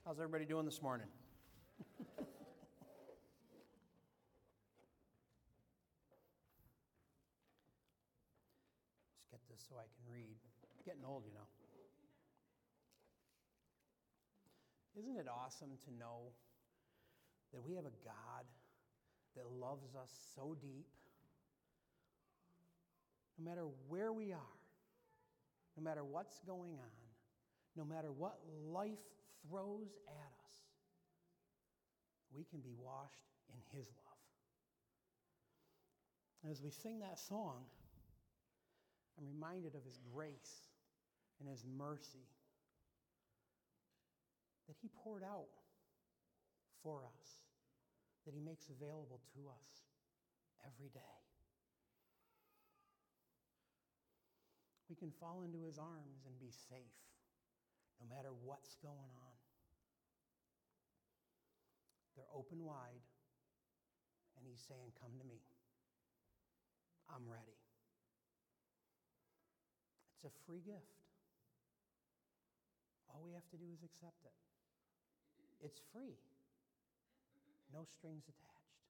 How's everybody doing this morning? Just get this so I can read. Getting old, you know. Isn't it awesome to know that we have a God that loves us so deep? No matter where we are, no matter what's going on, no matter what life throws at us, we can be washed in His love. And as we sing that song, I'm reminded of His grace and His mercy that He poured out for us, that He makes available to us every day. We can fall into His arms and be safe, no matter what's going on. They're open wide, and He's saying, "Come to me. I'm ready." It's a free gift. All we have to do is accept it. It's free. No strings attached.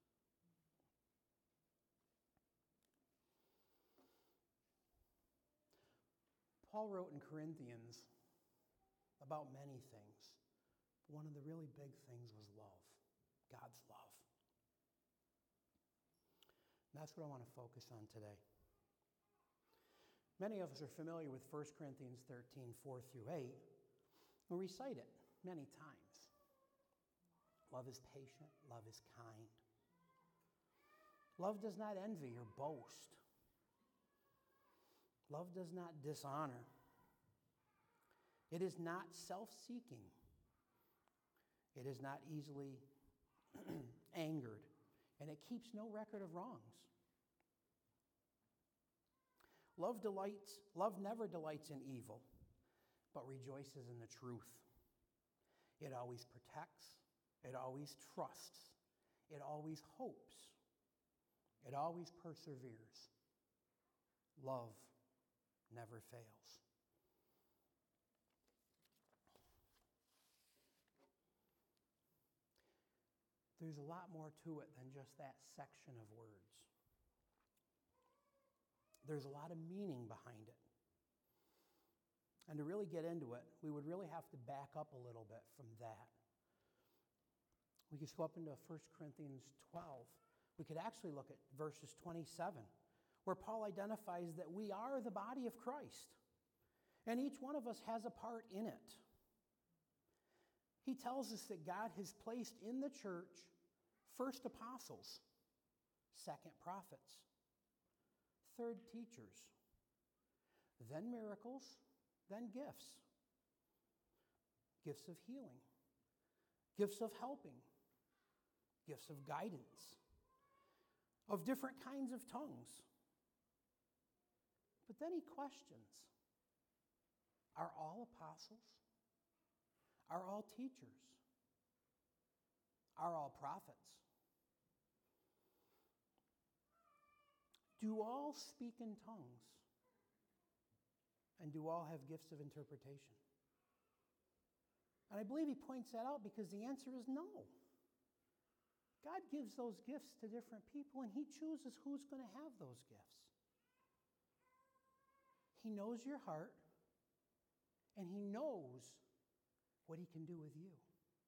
Paul wrote in Corinthians about many things. One of the really big things was love, God's love. And that's what I want to focus on today. Many of us are familiar with 1 Corinthians 13, 4 through 8. We recite it many times. Love is patient. Love is kind. Love does not envy or boast. Love does not dishonor. It is not self-seeking. It is not easily angered. And it keeps no record of wrongs. Love never delights in evil, but rejoices in the truth. It always protects. It always trusts. It always hopes. It always perseveres. Love never fails. There's a lot more to it than just that section of words. There's a lot of meaning behind it. And to really get into it, we would really have to back up a little bit from that. We could go up into 1 Corinthians 12. We could actually look at verses 27, where Paul identifies that we are the body of Christ, and each one of us has a part in it. He tells us that God has placed in the church first apostles, second prophets, third teachers, then miracles, then gifts. Gifts of healing, gifts of helping, gifts of guidance, of different kinds of tongues. But then he questions, are all apostles? Are all teachers? Are all prophets? Do all speak in tongues? And do all have gifts of interpretation? And I believe he points that out because the answer is no. God gives those gifts to different people, and He chooses who's going to have those gifts. He knows your heart, and He knows what He can do with you.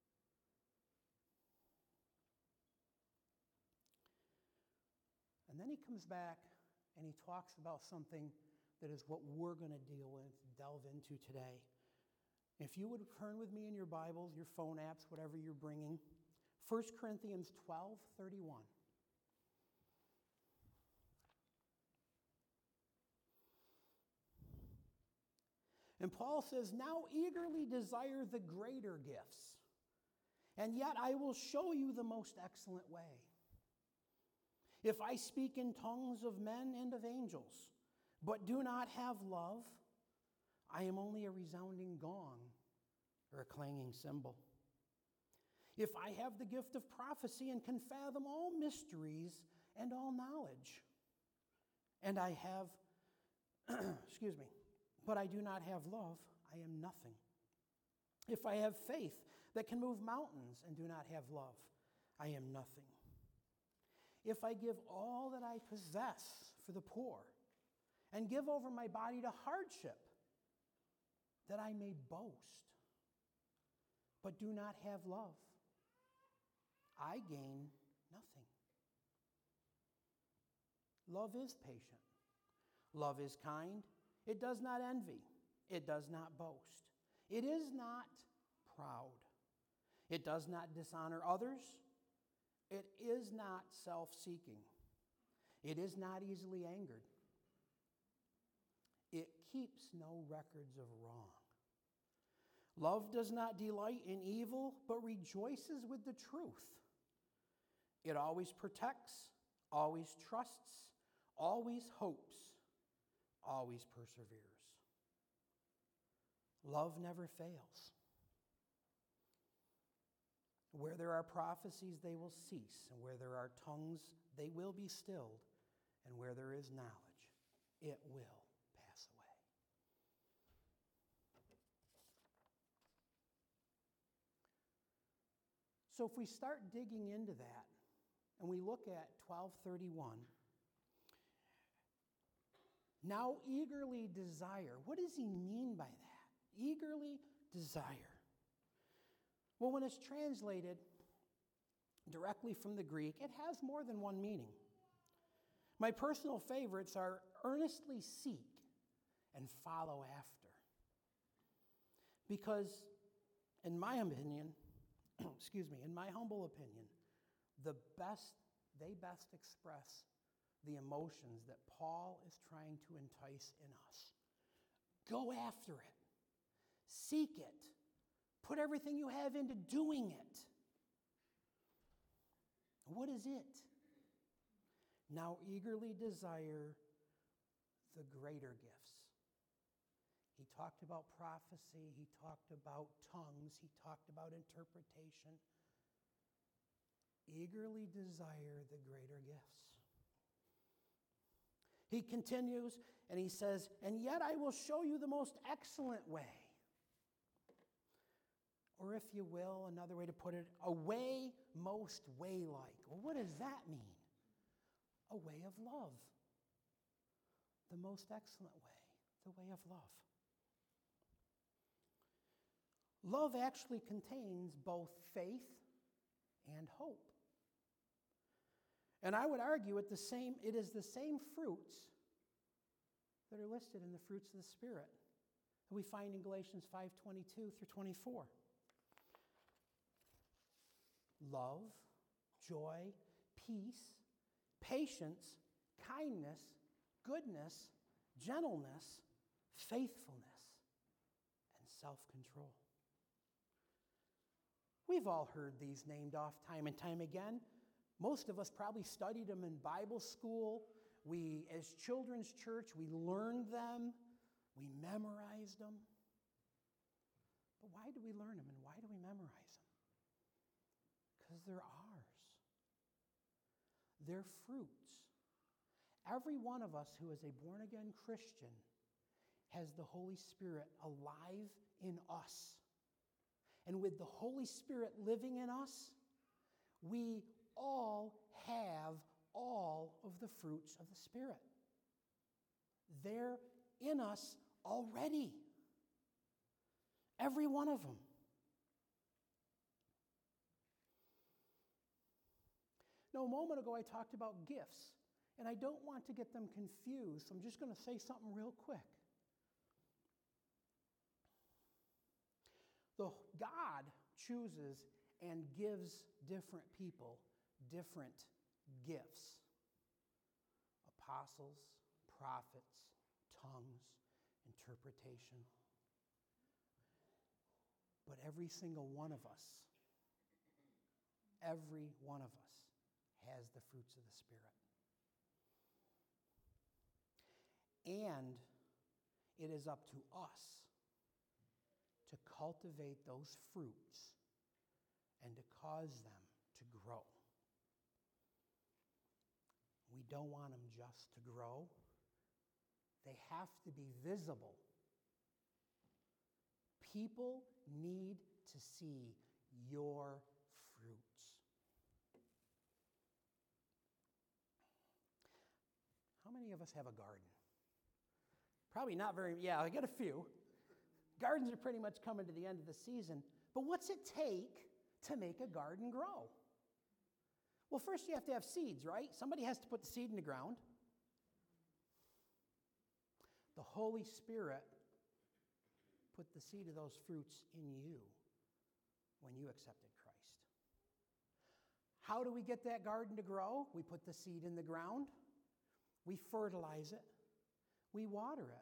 And then he comes back and he talks about something that is what we're going to delve into today. If you would turn with me in your Bibles, your phone apps, whatever you're bringing, 1 Corinthians 12:31. And Paul says, "Now eagerly desire the greater gifts, and yet I will show you the most excellent way. If I speak in tongues of men and of angels, but do not have love, I am only a resounding gong or a clanging cymbal. If I have the gift of prophecy and can fathom all mysteries and all knowledge, and I have, but I do not have love, I am nothing. If I have faith that can move mountains and do not have love, I am nothing. If I give all that I possess for the poor and give over my body to hardship, that I may boast, but do not have love, I gain nothing. Love is patient. Love is kind. It does not envy. It does not boast. It is not proud. It does not dishonor others. It is not self-seeking. It is not easily angered. It keeps no records of wrong. Love does not delight in evil, but rejoices with the truth. It always protects, always trusts, always hopes, always perseveres. Love never fails. Where there are prophecies, they will cease, and where there are tongues, they will be stilled, and where there is knowledge, it will pass away. So if we start digging into that, and we look at 12:31, now eagerly desire. What does he mean by that? Eagerly desire. Well, when it's translated directly from the Greek, it has more than one meaning. My personal favorites are earnestly seek and follow after. Because, in my opinion, in my humble opinion, they best express the emotions that Paul is trying to entice in us. Go after it. Seek it. Put everything you have into doing it. What is it? Now eagerly desire the greater gifts. He talked about prophecy. He talked about tongues. He talked about interpretation. Eagerly desire the greater gifts. He continues and he says, and yet I will show you the most excellent way. Or if you will, another way to put it, a way most way-like. Well, what does that mean? A way of love. The most excellent way, the way of love. Love actually contains both faith and hope. And I would argue it is the same fruits that are listed in the fruits of the Spirit that we find in Galatians 5:22 through 24. Love, joy, peace, patience, kindness, goodness, gentleness, faithfulness, and self-control. We've all heard these named off time and time again. Most of us probably studied them in Bible school. We, as children's church, we learned them. We memorized them. But why do we learn them and why do we memorize them? Because they're ours. They're fruits. Every one of us who is a born-again Christian has the Holy Spirit alive in us. And with the Holy Spirit living in us, we all have all of the fruits of the Spirit. They're in us already. Every one of them. Now, a moment ago I talked about gifts, and I don't want to get them confused, so I'm just going to say something real quick. God chooses and gives different people different gifts. Apostles, prophets, tongues, interpretation. But every single one of us has the fruits of the Spirit. And it is up to us to cultivate those fruits and to cause them to grow. We don't want them just to grow. They have to be visible. People need to see your fruits. How many of us have a garden? Probably not very, yeah, I got a few. Gardens are pretty much coming to the end of the season. But what's it take to make a garden grow? Well, first you have to have seeds, right? Somebody has to put the seed in the ground. The Holy Spirit put the seed of those fruits in you when you accepted Christ. How do we get that garden to grow? We put the seed in the ground. We fertilize it. We water it.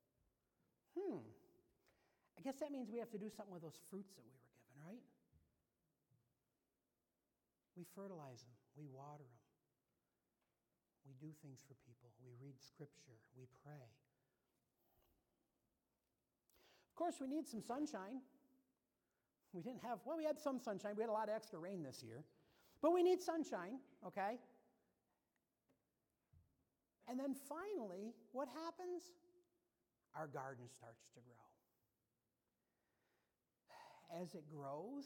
I guess that means we have to do something with those fruits that we were given, right? We fertilize them. We water them. We do things for people. We read Scripture. We pray. Of course, we need some sunshine. We had some sunshine. We had a lot of extra rain this year. But we need sunshine, okay? And then finally, what happens? Our garden starts to grow. As it grows,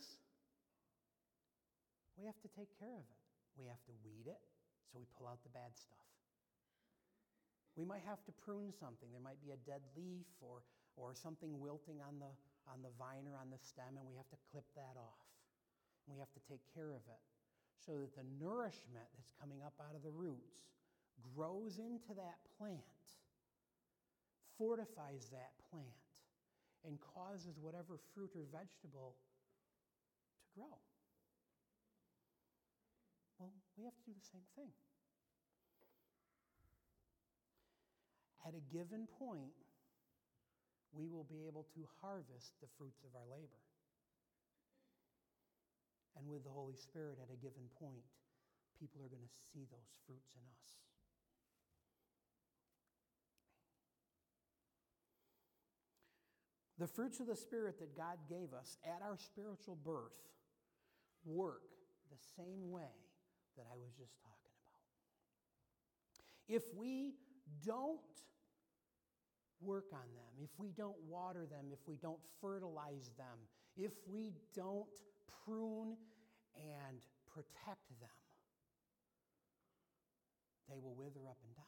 we have to take care of it. We have to weed it, so we pull out the bad stuff. We might have to prune something. There might be a dead leaf or something wilting on the vine or on the stem, and we have to clip that off. And we have to take care of it so that the nourishment that's coming up out of the roots grows into that plant, fortifies that plant, and causes whatever fruit or vegetable to grow. Well, we have to do the same thing. At a given point, we will be able to harvest the fruits of our labor. And with the Holy Spirit, at a given point, people are going to see those fruits in us. The fruits of the Spirit that God gave us at our spiritual birth work the same way that I was just talking about. If we don't work on them, if we don't water them, if we don't fertilize them, if we don't prune and protect them, they will wither up and die.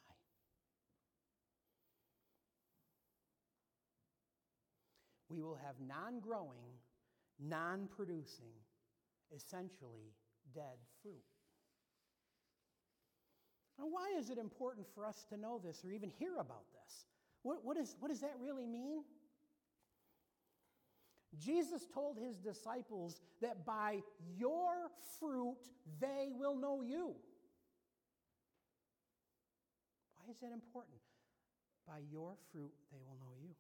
We will have non-growing, non-producing, essentially dead fruit. Now, why is it important for us to know this or even hear about this? What does that really mean? Jesus told his disciples that by your fruit they will know you. Why is that important? By your fruit they will know you.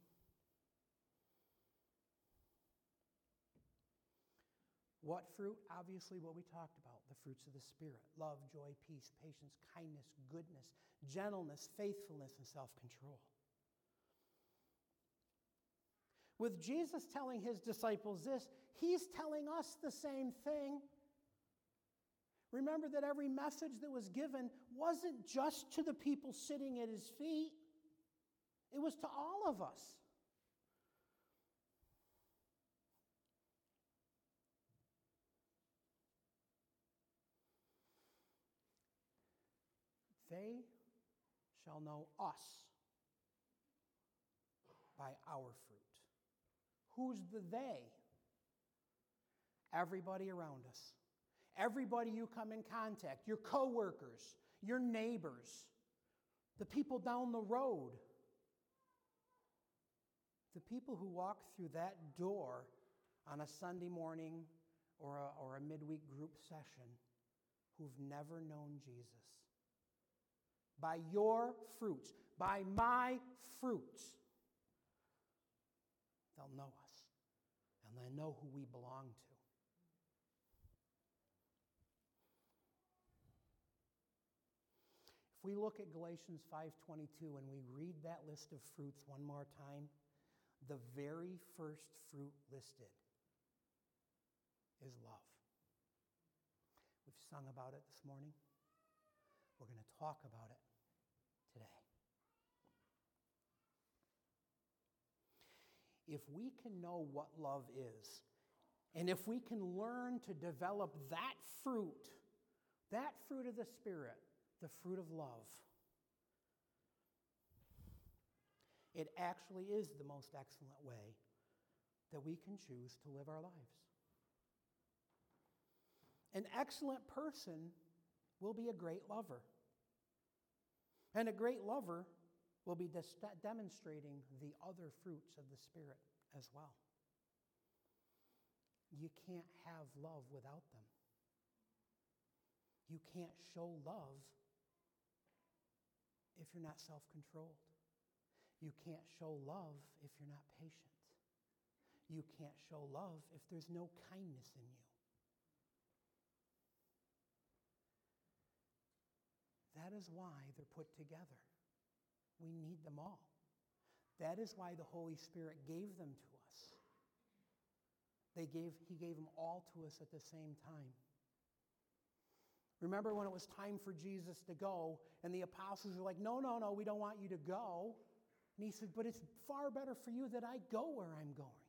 What fruit? Obviously what we talked about, the fruits of the Spirit. Love, joy, peace, patience, kindness, goodness, gentleness, faithfulness, and self-control. With Jesus telling his disciples this, he's telling us the same thing. Remember that every message that was given wasn't just to the people sitting at his feet. It was to all of us. They shall know us by our fruit. Who's the they? Everybody around us. Everybody you come in contact, your coworkers, your neighbors, the people down the road. The people who walk through that door on a Sunday morning or a midweek group session who've never known Jesus. By your fruits, by my fruits, they'll know us, and they'll know who we belong to. If we look at Galatians 5:22 and we read that list of fruits one more time, the very first fruit listed is love. We've sung about it this morning. We're going to talk about it today. If we can know what love is, And if we can learn to develop that fruit of the Spirit, the fruit of love, it actually is the most excellent way that we can choose to live our lives. An excellent person will be a great lover. And a great lover will be demonstrating the other fruits of the Spirit as well. You can't have love without them. You can't show love if you're not self-controlled. You can't show love if you're not patient. You can't show love if there's no kindness in you. That is why they're put together. We need them all. That is why the Holy Spirit gave them to us. He gave them all to us at the same time. Remember when it was time for Jesus to go, and the apostles were like, no, we don't want you to go. And he said, but it's far better for you that I go where I'm going.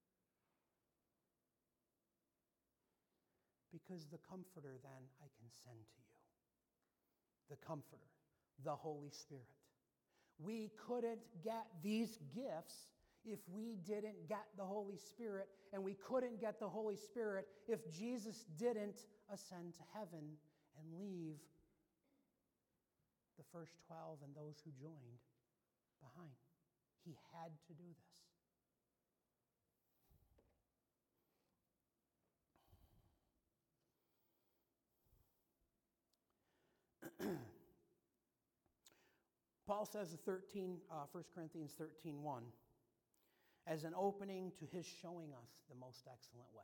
Because the Comforter then I can send to you. The Comforter, the Holy Spirit. We couldn't get these gifts if we didn't get the Holy Spirit, and we couldn't get the Holy Spirit if Jesus didn't ascend to heaven and leave the first 12 and those who joined behind. He had to do this. Paul says in 1 Corinthians 13:1, as an opening to his showing us the most excellent way.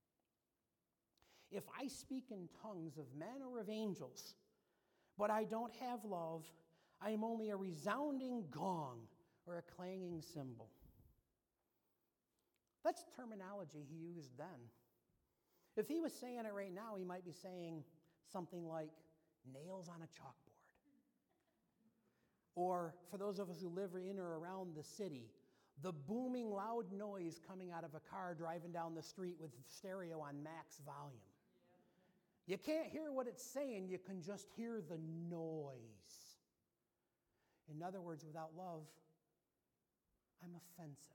If I speak in tongues of men or of angels, but I don't have love, I am only a resounding gong or a clanging cymbal. That's terminology he used then. If he was saying it right now, he might be saying something like nails on a chalkboard. Or for those of us who live in or around the city, the booming loud noise coming out of a car driving down the street with stereo on max volume. You can't hear what it's saying, you can just hear the noise. In other words, without love, I'm offensive.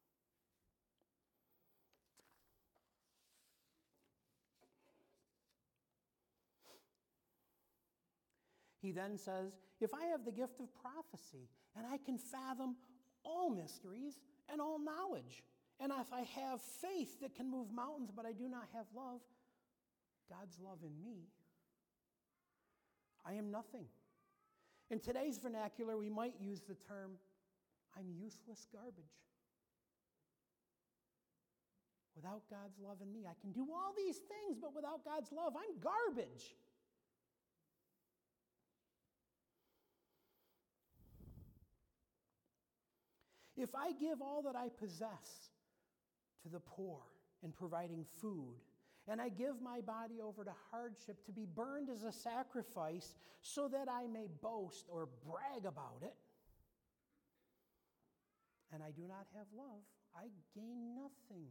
He then says, if I have the gift of prophecy and I can fathom all mysteries and all knowledge, and if I have faith that can move mountains but I do not have love, God's love in me, I am nothing. In today's vernacular, we might use the term, I'm useless garbage. Without God's love in me, I can do all these things, but without God's love, I'm garbage. If I give all that I possess to the poor in providing food, and I give my body over to hardship to be burned as a sacrifice so that I may boast or brag about it, and I do not have love, I gain nothing.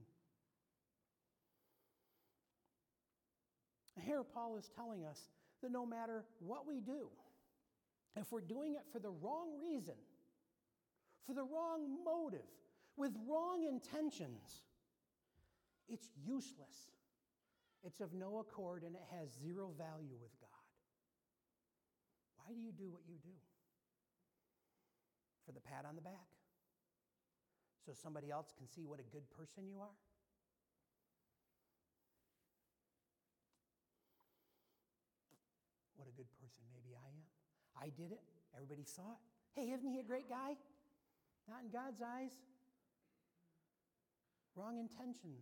Here Paul is telling us that no matter what we do, if we're doing it for the wrong reason, for the wrong motive, with wrong intentions, it's useless. It's of no accord and it has zero value with God. Why do you do what you do? For the pat on the back? So somebody else can see what a good person you are? What a good person maybe I am. I did it. Everybody saw it. Hey, isn't he a great guy? Not in God's eyes. Wrong intentions.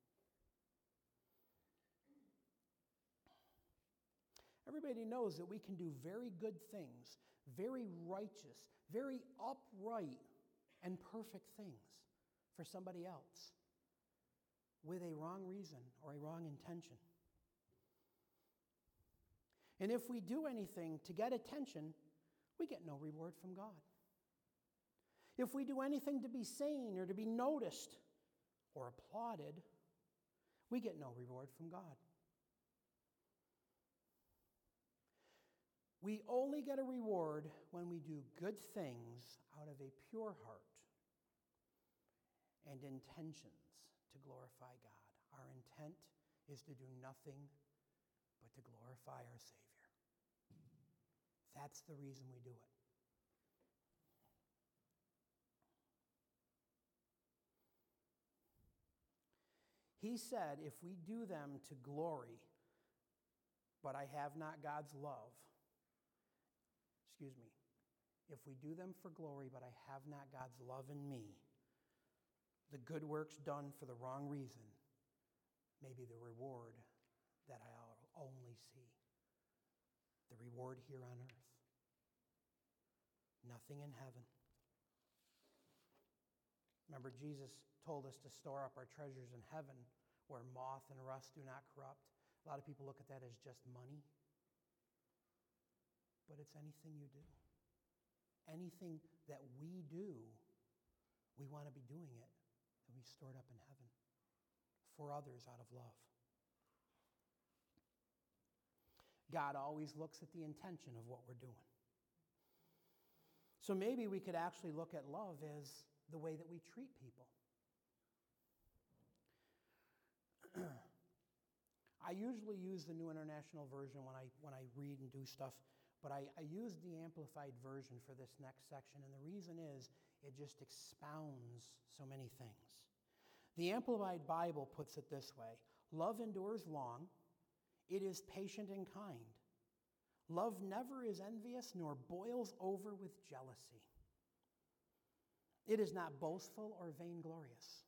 Everybody knows that we can do very good things, very righteous, very upright, and perfect things for somebody else with a wrong reason or a wrong intention. And if we do anything to get attention, we get no reward from God. If we do anything to be seen or to be noticed or applauded, We get no reward from God. We only get a reward when we do good things out of a pure heart and intentions to glorify God. Our intent is to do nothing but to glorify our Savior. That's the reason we do it. He said, if we do them to glory, but I have not God's love, if we do them for glory, but I have not God's love in me, the good works done for the wrong reason may be the reward that I'll only see. The reward here on earth. Nothing in heaven. Remember, Jesus told us to store up our treasures in heaven where moth and rust do not corrupt. A lot of people look at that as just money. But it's anything you do. Anything that we do, we want to be doing it, and we store it up in heaven for others out of love. God always looks at the intention of what we're doing. So maybe we could actually look at love as the way that we treat people. I usually use the New International Version when I read and do stuff, but I use the Amplified Version for this next section, and the reason is it just expounds so many things. The Amplified Bible puts it this way: love endures long, it is patient and kind. Love never is envious nor boils over with jealousy. It is not boastful or vainglorious.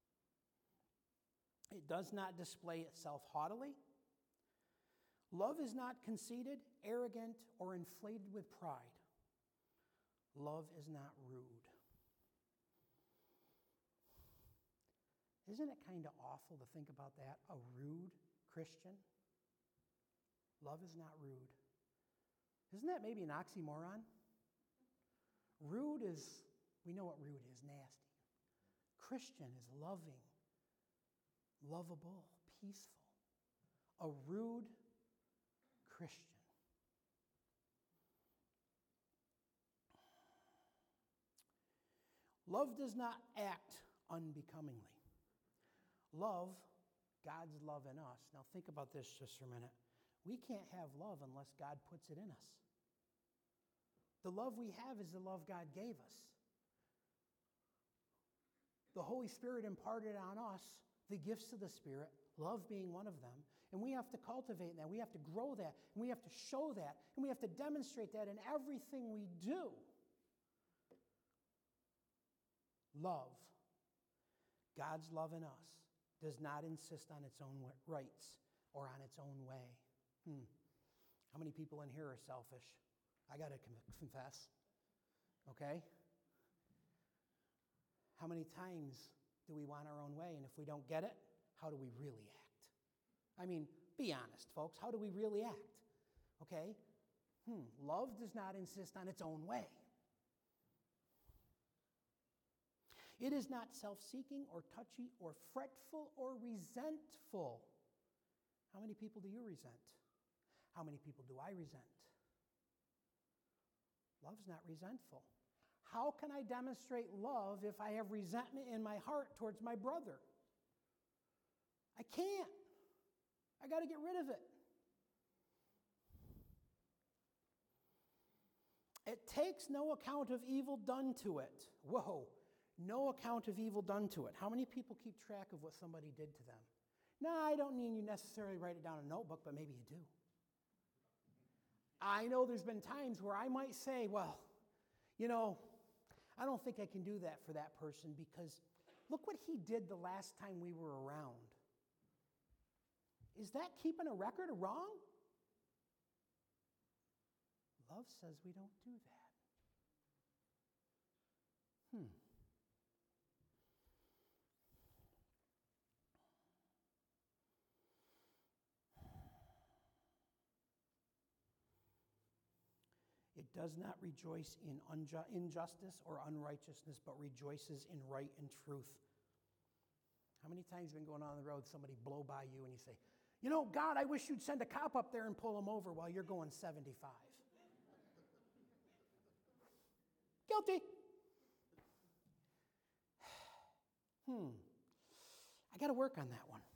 It does not display itself haughtily. Love is not conceited, arrogant, or inflated with pride. Love is not rude. Isn't it kind of awful to think about that? A rude Christian? Love is not rude. Isn't that maybe an oxymoron? Rude is, we know what rude is, nasty. Christian is loving, lovable, peaceful. A rude Christian. Love does not act unbecomingly. Love, God's love in us. Now think about this just for a minute. We can't have love unless God puts it in us. The love we have is the love God gave us. The Holy Spirit imparted on us the gifts of the Spirit, love being one of them, and we have to cultivate that. We have to grow that, and we have to show that, and we have to demonstrate that in everything we do. Love, God's love in us, does not insist on its own rights or on its own way. How many people in here are selfish? I got to confess. Okay? How many times do we want our own way? And if we don't get it, how do we really act? I mean, be honest, folks. How do we really act? Okay? Love does not insist on its own way. It is not self-seeking or touchy or fretful or resentful. How many people do you resent? How many people do I resent? Love's not resentful. How can I demonstrate love if I have resentment in my heart towards my brother? I can't. I got to get rid of it. It takes no account of evil done to it. Whoa. No account of evil done to it. How many people keep track of what somebody did to them? No, I don't mean you necessarily write it down in a notebook, but maybe you do. I know there's been times where I might say, well, I don't think I can do that for that person because look what he did the last time we were around. Is that keeping a record of wrong? Love says we don't do that. It does not rejoice in injustice or unrighteousness, but rejoices in right and truth. How many times have you been going on the road, somebody blow by you and you say, God, I wish you'd send a cop up there and pull them over while you're going 75. Guilty. I got to work on that one.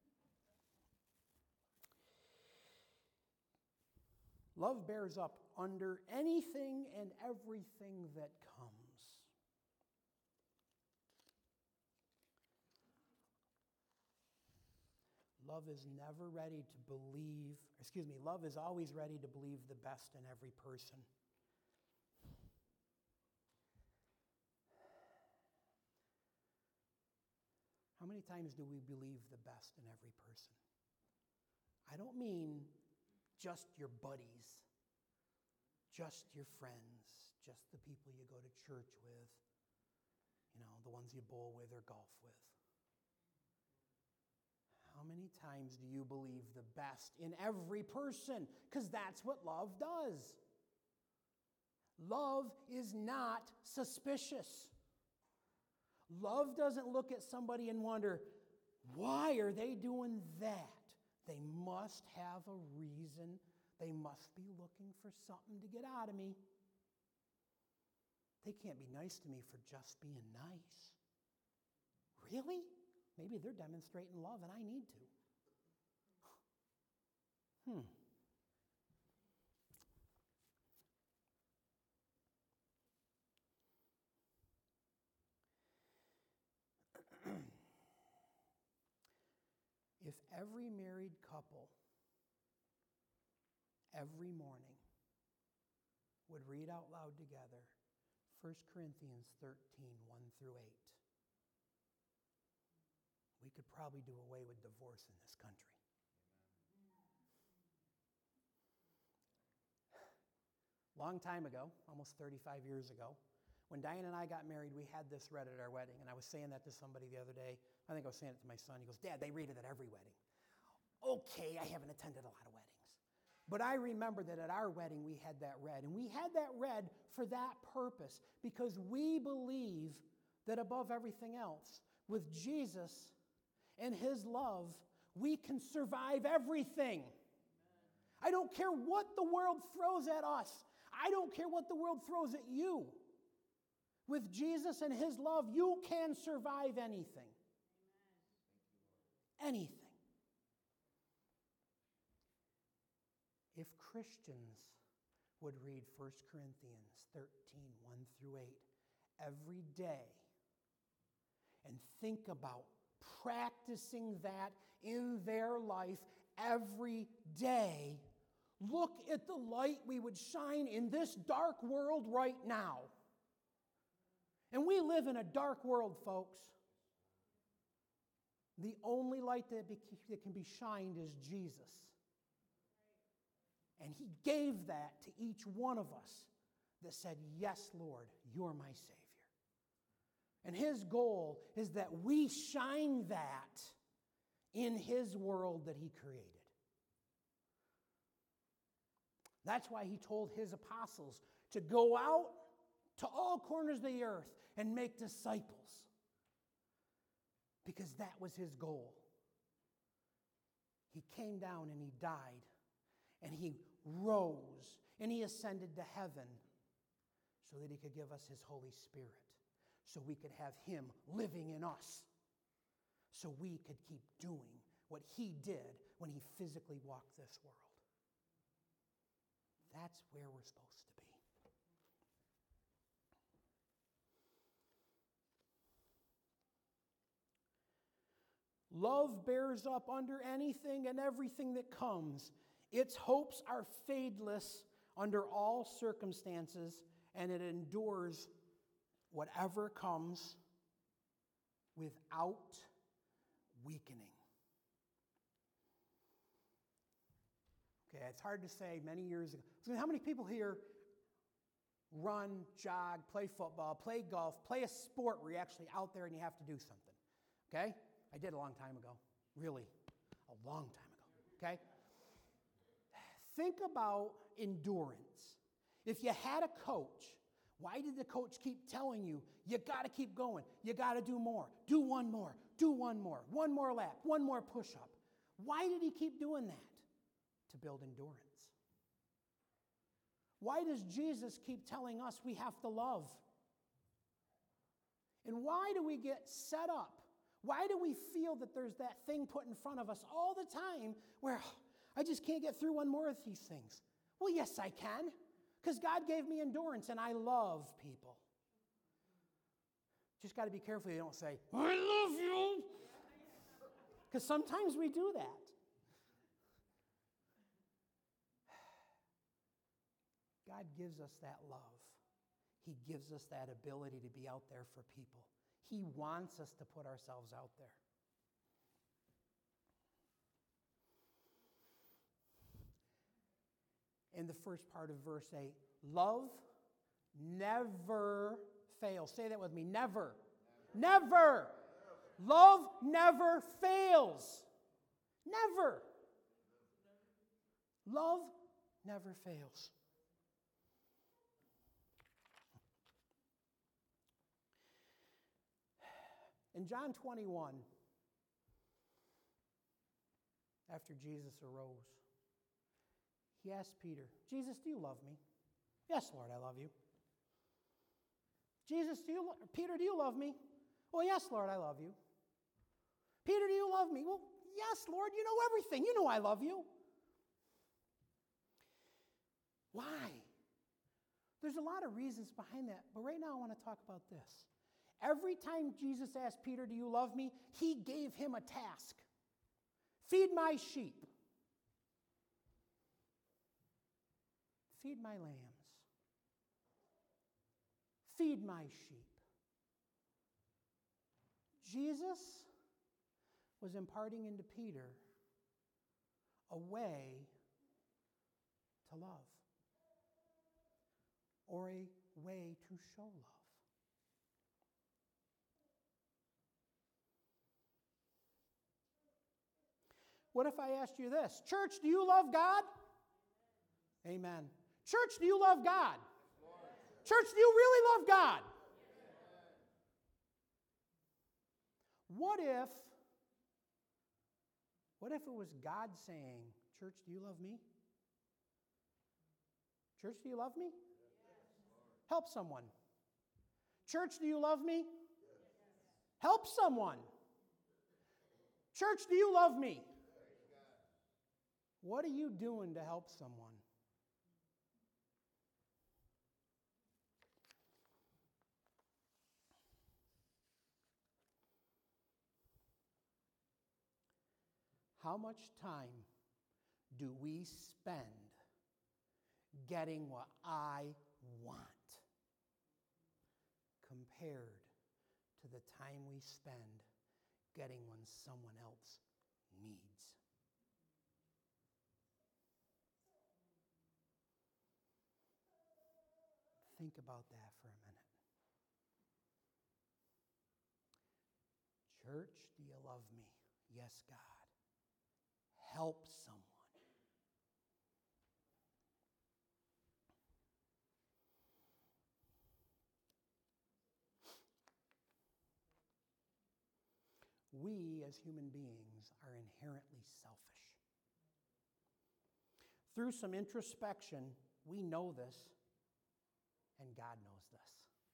Love bears up under anything and everything that comes. Love is never ready to believe, love is always ready to believe the best in every person. How many times do we believe the best in every person? I don't mean just your buddies, just your friends, just the people you go to church with, the ones you bowl with or golf with. How many times do you believe the best in every person? Because that's what love does. Love is not suspicious. Love doesn't look at somebody and wonder, why are they doing that? They must have a reason. They must be looking for something to get out of me. They can't be nice to me for just being nice. Really? Maybe they're demonstrating love and I need to. If every married couple every morning would read out loud together 1 Corinthians 13, 1 through 8, we could probably do away with divorce in this country. Long time ago, almost 35 years ago, when Diane and I got married, we had this read at our wedding, and I was saying that to somebody the other day. I think I was saying it to my son. He goes, Dad, they read it at every wedding. Okay, I haven't attended a lot of weddings. But I remember that at our wedding, we had that read. And we had that read for that purpose, because we believe that above everything else, with Jesus and his love, we can survive everything. I don't care what the world throws at us. I don't care what the world throws at you. With Jesus and his love, you can survive anything. Anything. If Christians would read 1 Corinthians 13, 1 through 8, every day and think about practicing that in their life every day, look at the light we would shine in this dark world right now. And we live in a dark world, folks. The only light that can be shined is Jesus. And he gave that to each one of us that said, yes, Lord, you're my Savior. And his goal is that we shine that in his world that he created. That's why he told his apostles to go out to all corners of the earth and make disciples. Because that was his goal. He came down and he died. And he rose and he ascended to heaven so that he could give us his Holy Spirit. So we could have him living in us. So we could keep doing what he did when he physically walked this world. That's where we're supposed to be. Love bears up under anything and everything that comes. Its hopes are fadeless under all circumstances, and it endures whatever comes without weakening. Okay, it's hard to say many years ago. So how many people here run, jog, play football, play golf, play a sport where you're actually out there and you have to do something? Okay? I did a long time ago. Really, a long time ago. Okay? Think about endurance. If you had a coach, Why did the coach keep telling you, you got to keep going, you got to do more, do one more lap, one more push-up? Why did he keep doing that? To build endurance. Why does Jesus keep telling us we have to love? And why do we get set up? Why do we feel that there's that thing put in front of us all the time where I just can't get through one more of these things? Well, yes, I can, because God gave me endurance and I love people. Just got to be careful you don't say, I love you, because sometimes we do that. God gives us that love. He gives us that ability to be out there for people. He wants us to put ourselves out there. In the first part of verse 8, love never fails. Say that with me. Never. Never. Love never fails. Never. Love never fails. In John 21, after Jesus arose, he asked Peter, Jesus, do you love me? Yes, Lord, I love you. Peter, do you love me? Well, yes, Lord, I love you. Peter, do you love me? Well, yes, Lord, you know everything. You know I love you. Why? There's a lot of reasons behind that, but right now I want to talk about this. Every time Jesus asked Peter, do you love me? He gave him a task. Feed my sheep. Feed my lambs. Feed my sheep. Jesus was imparting into Peter a way to love, or a way to show love. What if I asked you this? Church, do you love God? Amen. Church, do you love God? Church, do you really love God? What if it was God saying, church, do you love me? Church, do you love me? Help someone. Church, do you love me? Help someone. Church, do you love me? What are you doing to help someone? How much time do we spend getting what I want compared to the time we spend getting what someone else needs? Think about that for a minute. Church, do you love me? Yes, God. Help someone. We, as human beings, are inherently selfish. Through some introspection, we know this, and God knows this.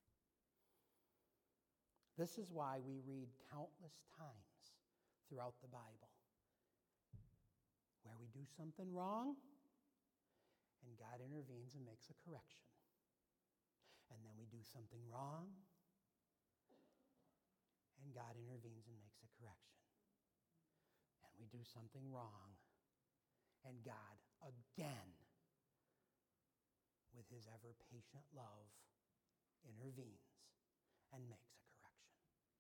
This is why we read countless times throughout the Bible where we do something wrong, and God intervenes and makes a correction. And then we do something wrong, and God intervenes and makes a correction. And we do something wrong, and God again, with his ever-patient love, intervenes and makes a correction.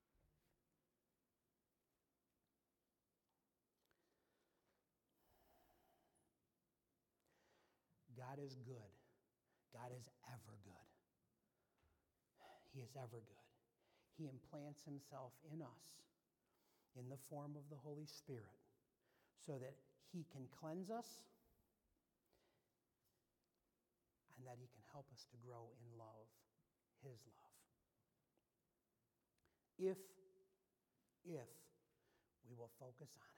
God is good. God is ever good. He is ever good. He implants himself in us in the form of the Holy Spirit so that he can cleanse us and that he can help us to grow in love His love. If we will focus on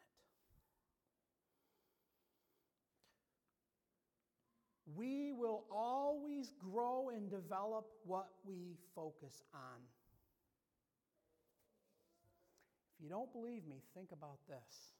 it. We will always grow and develop what we focus on. If you don't believe me, think about this.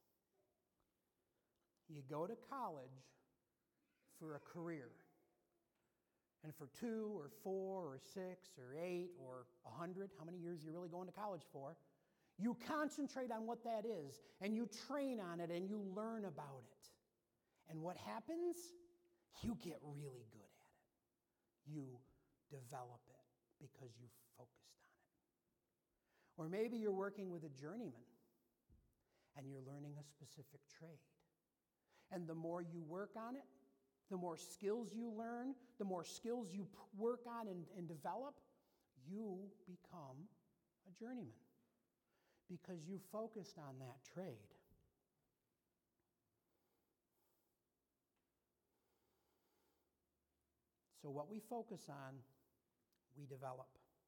You go to college for a career. And for 2 or 4 or 6 or 8 or 100, how many years are you really going to college for? You concentrate on what that is, and you train on it, and you learn about it. And what happens? You get really good at it. You develop it because you focused on it. Or maybe you're working with a journeyman, and you're learning a specific trade. And the more you work on it, the more skills you learn, the more skills you work on and develop, you become a journeyman because you focused on that trade. So what we focus on, we develop.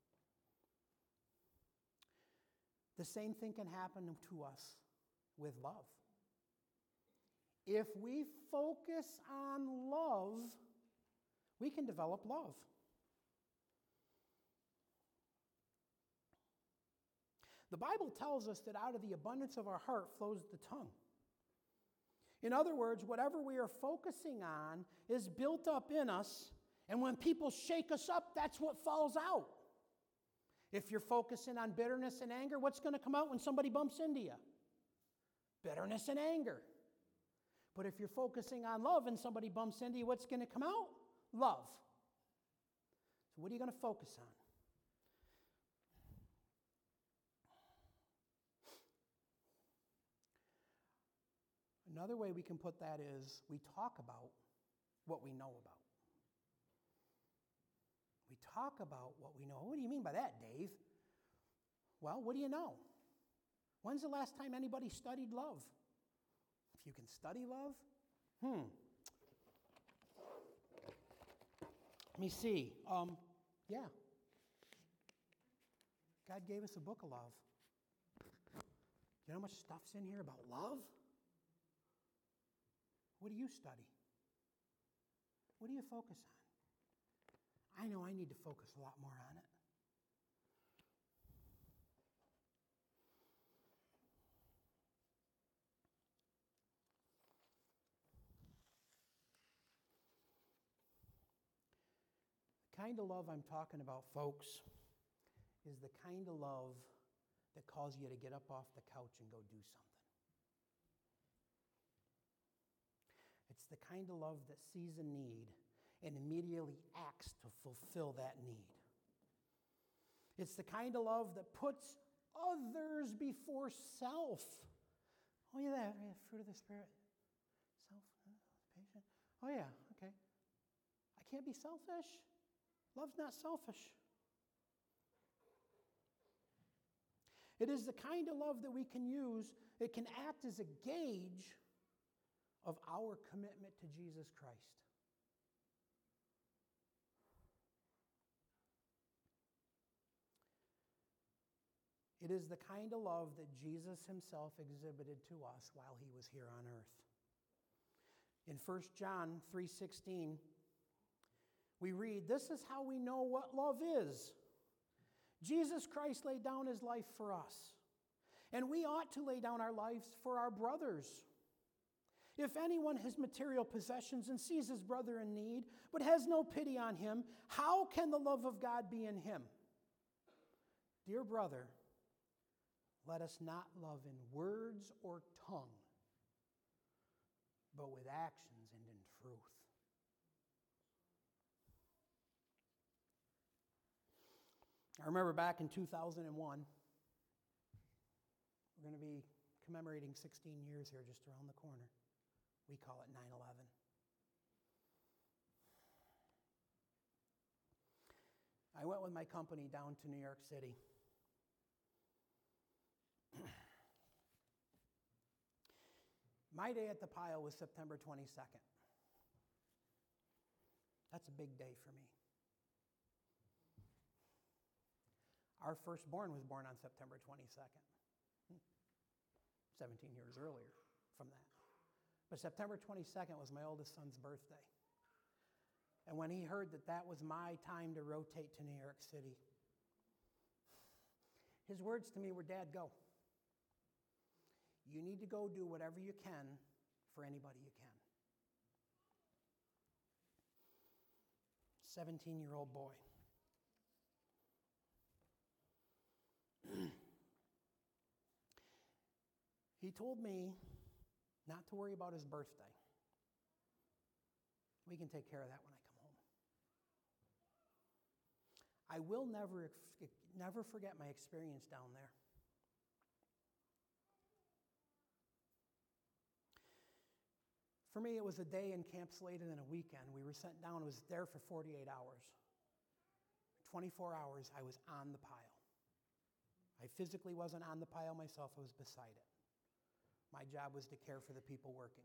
The same thing can happen to us with love. If we focus on love, we can develop love. The Bible tells us that out of the abundance of our heart flows the tongue. In other words, whatever we are focusing on is built up in us, and when people shake us up, that's what falls out. If you're focusing on bitterness and anger, what's going to come out when somebody bumps into you? Bitterness and anger. But if you're focusing on love and somebody bumps into you, what's going to come out? Love. So what are you going to focus on? Another way we can put that is we talk about what we know about. We talk about what we know. What do you mean by that, Dave? Well, what do you know? When's the last time anybody studied love? If you can study love? Let me see. Yeah. God gave us a book of love. You know how much stuff's in here about love? What do you study? What do you focus on? I know I need to focus a lot more on it. The kind of love I'm talking about, folks, is the kind of love that calls you to get up off the couch and go do something. It's the kind of love that sees a need and immediately acts to fulfill that need. It's the kind of love that puts others before self. Oh, yeah, that fruit of the Spirit. Self, patient. Oh, yeah, okay. I can't be selfish. Love's not selfish. It is the kind of love that we can use. It can act as a gauge of our commitment to Jesus Christ. It is the kind of love that Jesus himself exhibited to us while he was here on earth. In 1 John 3:16, we read, "This is how we know what love is. Jesus Christ laid down his life for us, and we ought to lay down our lives for our brothers. If anyone has material possessions and sees his brother in need, but has no pity on him, how can the love of God be in him? Dear brother, let us not love in words or tongue, but with actions and in truth." I remember back in 2001, we're going to be commemorating 16 years here just around the corner. We call it 9/11. I went with my company down to New York City. My day at the pile was September 22nd. That's a big day for me. Our firstborn was born on September 22nd, 17 years earlier from that. But September 22nd was my oldest son's birthday. And when he heard that that was my time to rotate to New York City, his words to me were, Dad, go. You need to go do whatever you can for anybody you can. 17-year-old boy. He told me not to worry about his birthday. We can take care of that when I come home. I will never forget my experience down there. For me, it was a day in Camp Slade and then a weekend. We were sent down. I was there for 48 hours. 24 hours, I was on the pile. I physically wasn't on the pile myself. I was beside it. My job was to care for the people working.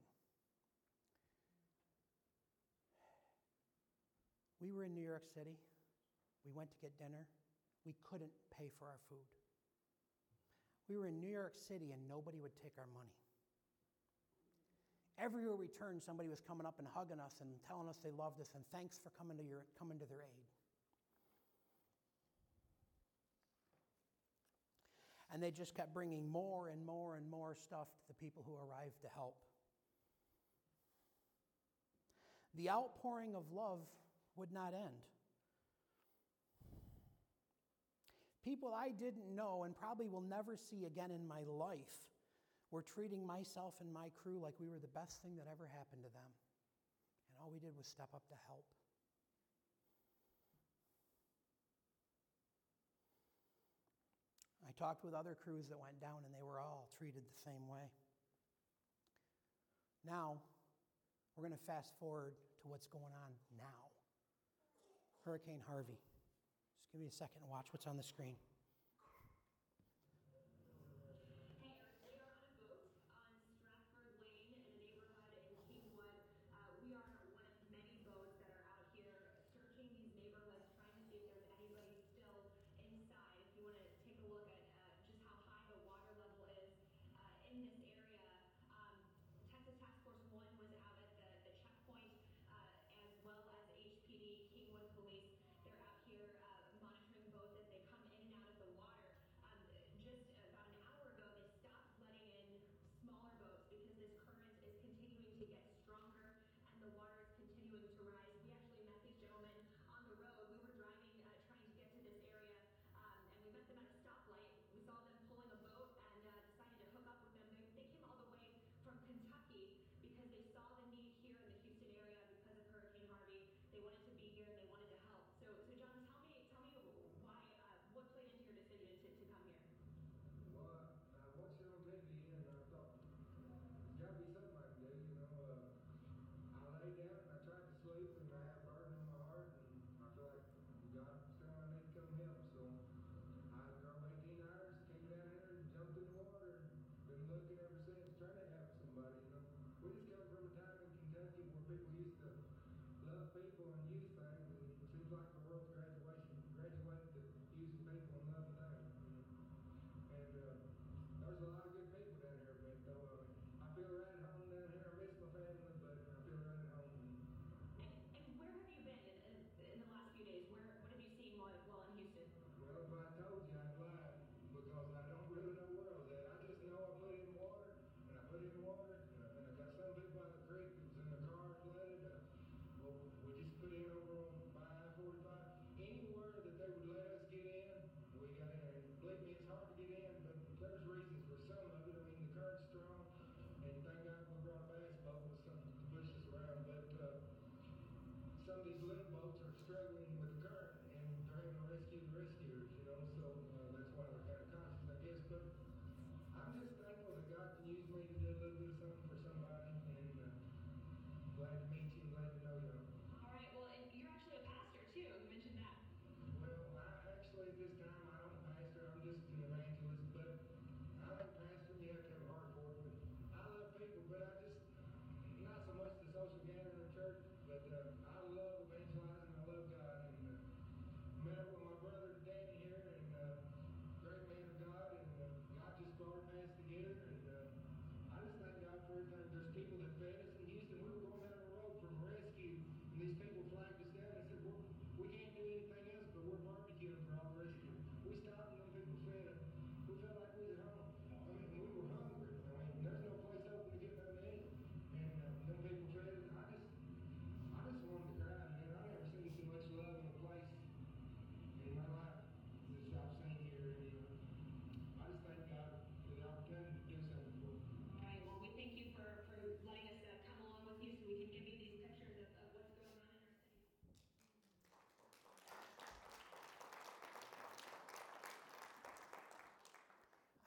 We were in New York City. We went to get dinner. We couldn't pay for our food. We were in New York City and nobody would take our money. Everywhere we turned, somebody was coming up and hugging us and telling us they loved us and thanks for coming to their aid. And they just kept bringing more and more and more stuff to the people who arrived to help. The outpouring of love would not end. People I didn't know and probably will never see again in my life were treating myself and my crew like we were the best thing that ever happened to them. And all we did was step up to help. I talked with other crews that went down and they were all treated the same way. Now, we're going to fast forward to what's going on now. Hurricane Harvey. Just give me a second and watch what's on the screen.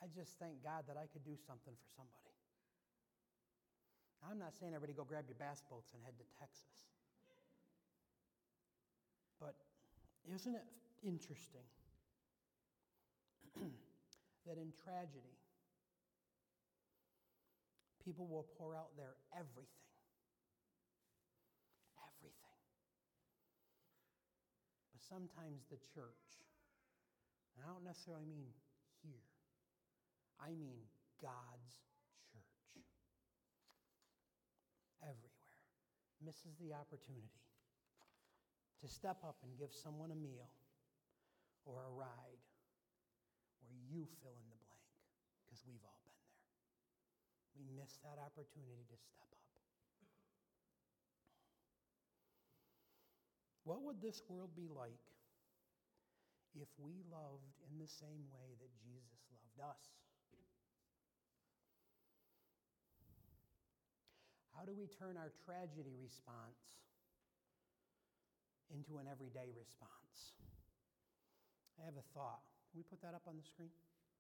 just thank God that I could do something for somebody. I'm not saying everybody go grab your bass boats and head to Texas. But isn't it interesting that in tragedy, people will pour out their everything. Everything. But sometimes the church, and I don't necessarily mean here, I mean God's church, everywhere, misses the opportunity to step up and give someone a meal or a ride where you fill in the blank, because we've all been there. We miss that opportunity to step up. What would this world be like if we loved in the same way that Jesus loved us? How do we turn our tragedy response into an everyday response? I have a thought. Can we put that up on the screen?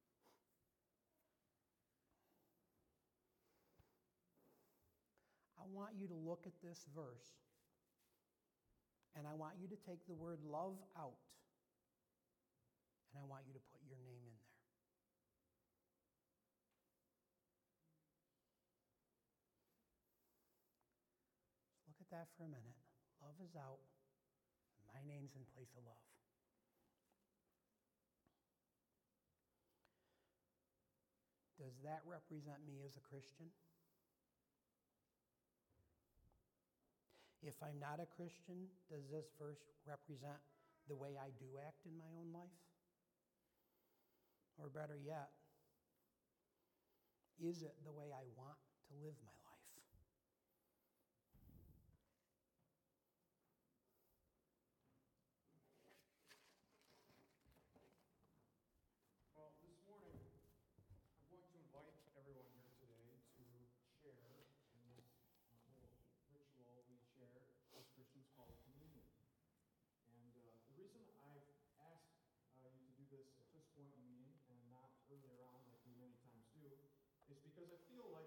I want you to look at this verse, and I want you to take the word love out, and I want you to put your name in there. Just look at that for a minute. Love is out, and my name's in place of love. Does that represent me as a Christian? If I'm not a Christian, does this verse represent the way I do act in my own life? Or better yet, is it the way I want to live my life? Well, this morning, I'm going to invite everyone here today to share in this whole ritual we share as Christians called communion. And the reason I've asked you to do this at this point in the meeting and not earlier on like we many times do is because I feel